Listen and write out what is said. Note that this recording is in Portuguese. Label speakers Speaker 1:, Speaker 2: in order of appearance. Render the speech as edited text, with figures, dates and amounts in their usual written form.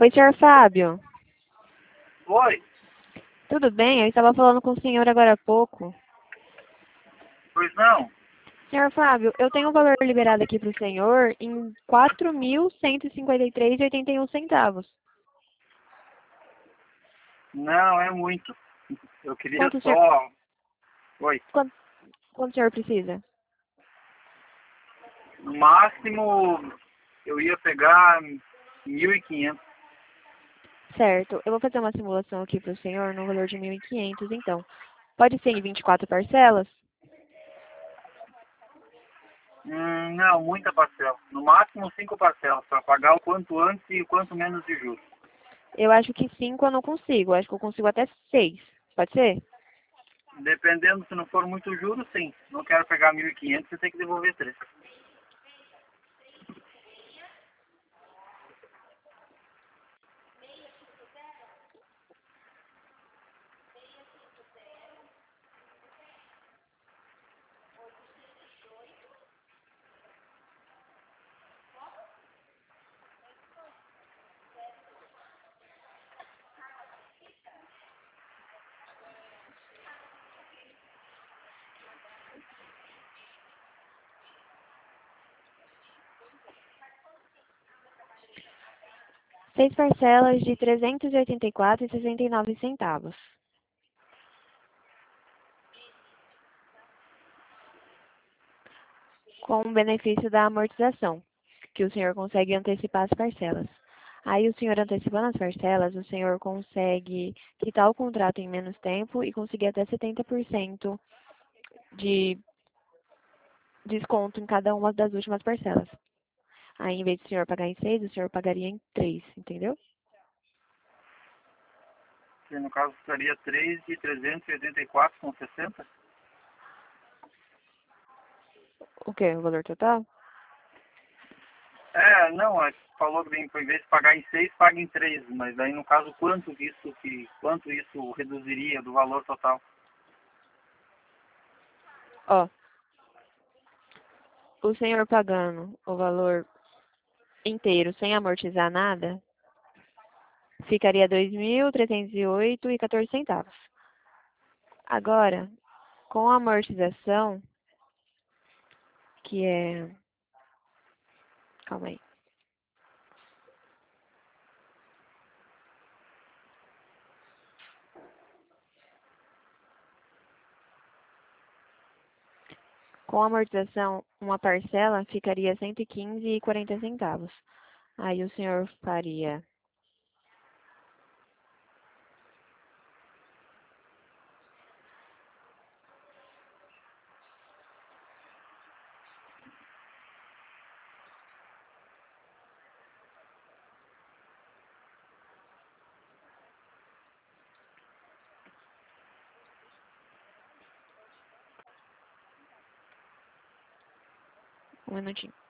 Speaker 1: Oi, senhor Fábio.
Speaker 2: Oi,
Speaker 1: Tudo bem? Eu estava falando com o senhor agora há pouco.
Speaker 2: pois não?
Speaker 1: Senhor Fábio, eu tenho um valor liberado aqui para o senhor em 4.153,81 centavos.
Speaker 2: Não, é muito. Eu queria
Speaker 1: Quanto o senhor,
Speaker 2: só. Oi,
Speaker 1: quanto, quanto o senhor precisa?
Speaker 2: no máximo eu ia pegar 1.500.
Speaker 1: Certo, eu vou fazer uma simulação aqui para o senhor no valor de 1.500, então. Pode ser em 24 parcelas?
Speaker 2: Não, muita parcela. No máximo 5 parcelas, para pagar o quanto antes e o quanto menos de juros.
Speaker 1: Eu acho que 5 eu não consigo. Eu acho que eu consigo até 6. Pode ser?
Speaker 2: Dependendo, se não for muito juros, sim. Não quero pegar 1.500, você tem que devolver 3.
Speaker 1: 6 parcelas de 384,69 centavos. Com o benefício da amortização, que o senhor consegue antecipar as parcelas. Aí, o senhor antecipando as parcelas, o senhor consegue quitar o contrato em menos tempo e conseguir até 70% de desconto em cada uma das últimas parcelas. Aí, em vez do senhor pagar em 6, o senhor pagaria em 3, entendeu?
Speaker 2: Que no caso seria 3 de 384,60.
Speaker 1: O quê? O valor total?
Speaker 2: Não, falou que em vez de pagar em 6, paga em 3. Mas daí no caso quanto isso reduziria do valor total?
Speaker 1: Ó, o senhor pagando o valor inteiro sem amortizar nada, ficaria 2.308,14 centavos. Agora, com a amortização, que é... Calma aí. Com a amortização, uma parcela ficaria 115,40 centavos. Aí o senhor faria... Um minutinho.